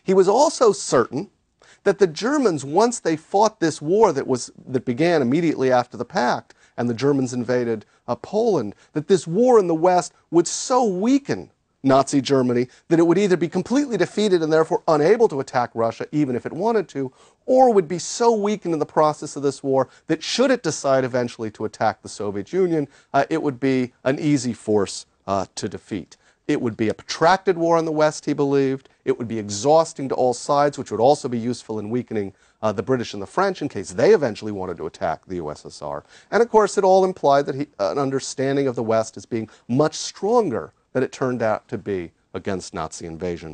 He was also certain that the Germans, once they fought this war that began immediately after the pact, and the Germans invaded Poland, that this war in the West would so weaken Nazi Germany that it would either be completely defeated and therefore unable to attack Russia even if it wanted to, or would be so weakened in the process of this war that should it decide eventually to attack the Soviet Union, it would be an easy force to defeat. It would be a protracted war in the West, he believed. It would be exhausting to all sides, which would also be useful in weakening the British and the French in case they eventually wanted to attack the USSR. And of course, it all implied that an understanding of the West as being much stronger than it turned out to be against Nazi invasion.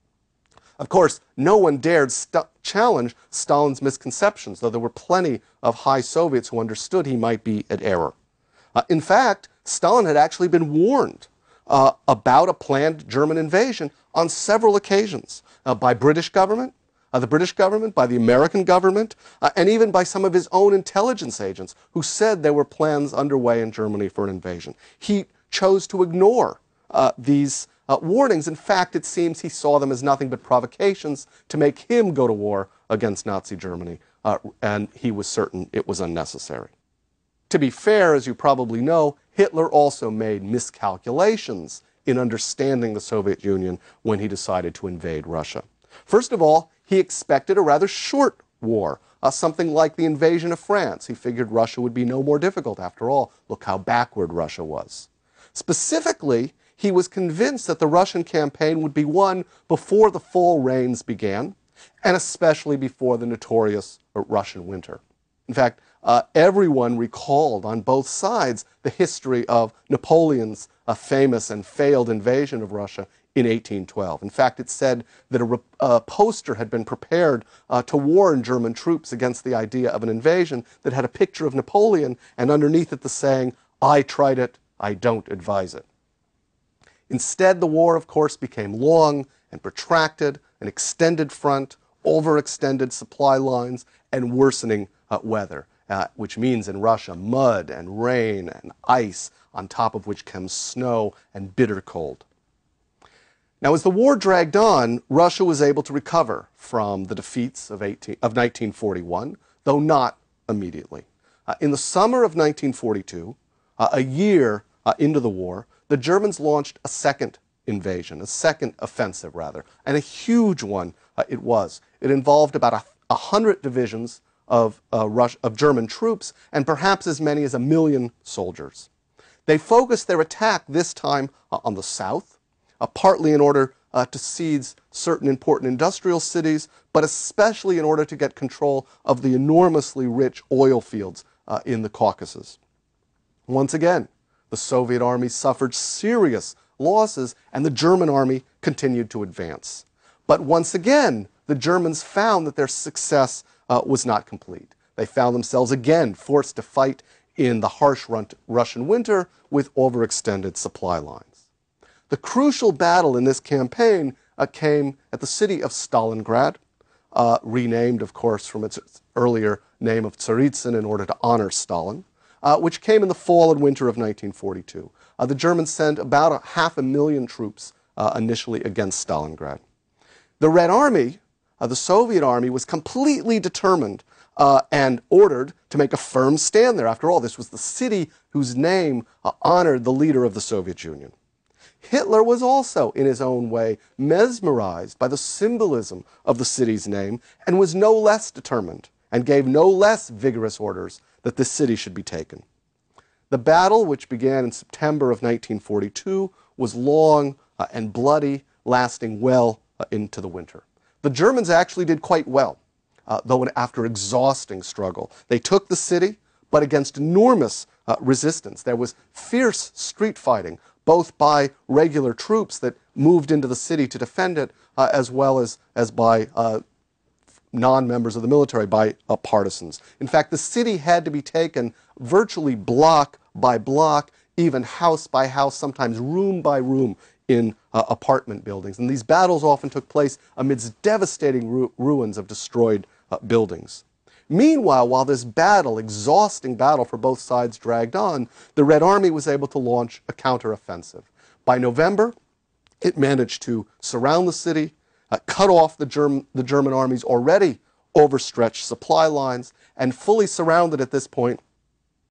Of course, no one dared challenge Stalin's misconceptions, though there were plenty of high Soviets who understood he might be at error. In fact, Stalin had actually been warned about a planned German invasion on several occasions by the British government, by the American government, and even by some of his own intelligence agents who said there were plans underway in Germany for an invasion. He chose to ignore these warnings. In fact, it seems he saw them as nothing but provocations to make him go to war against Nazi Germany, and he was certain it was unnecessary. To be fair, as you probably know, Hitler also made miscalculations in understanding the Soviet Union when he decided to invade Russia. First of all, he expected a rather short war, something like the invasion of France. He figured Russia would be no more difficult after all. Look how backward Russia was. Specifically, he was convinced that the Russian campaign would be won before the fall rains began, and especially before the notorious Russian winter. In fact, everyone recalled on both sides the history of Napoleon's famous and failed invasion of Russia in 1812. In fact, it's said that a poster had been prepared to warn German troops against the idea of an invasion that had a picture of Napoleon and underneath it the saying, "I tried it, I don't advise it." Instead, the war, of course, became long and protracted, an extended front, overextended supply lines, and worsening weather, which means in Russia mud and rain and ice, on top of which comes snow and bitter cold. Now, as the war dragged on, Russia was able to recover from the defeats of 1941, though not immediately. In the summer of 1942, a year into the war, the Germans launched a second invasion, a second offensive rather, and a huge one it was. It involved about 100 divisions of German troops and perhaps as many as 1 million soldiers. They focused their attack this time on the south, partly in order to seize certain important industrial cities, but especially in order to get control of the enormously rich oil fields in the Caucasus. Once again, the Soviet army suffered serious losses and the German army continued to advance. But once again, the Germans found that their success was not complete. They found themselves again forced to fight in the harsh Russian winter with overextended supply lines. The crucial battle in this campaign came at the city of Stalingrad, renamed, of course, from its earlier name of Tsaritsyn in order to honor Stalin, which came in the fall and winter of 1942. The Germans sent about 500,000 troops initially against Stalingrad. The Red Army, the Soviet army, was completely determined and ordered to make a firm stand there. After all, this was the city whose name honored the leader of the Soviet Union. Hitler was also, in his own way, mesmerized by the symbolism of the city's name and was no less determined and gave no less vigorous orders that this city should be taken. The battle, which began in September of 1942, was long and bloody, lasting well into the winter. The Germans actually did quite well, though after exhausting struggle. They took the city, but against enormous resistance. There was fierce street fighting, both by regular troops that moved into the city to defend it, as well as by non-members of the military, by partisans. In fact, the city had to be taken virtually block by block, even house by house, sometimes room by room in apartment buildings. And these battles often took place amidst devastating ruins of destroyed buildings. Meanwhile, while this battle, exhausting battle for both sides, dragged on, the Red Army was able to launch a counteroffensive. By November, it managed to surround the city, cut off the German army's already overstretched supply lines, and fully surrounded at this point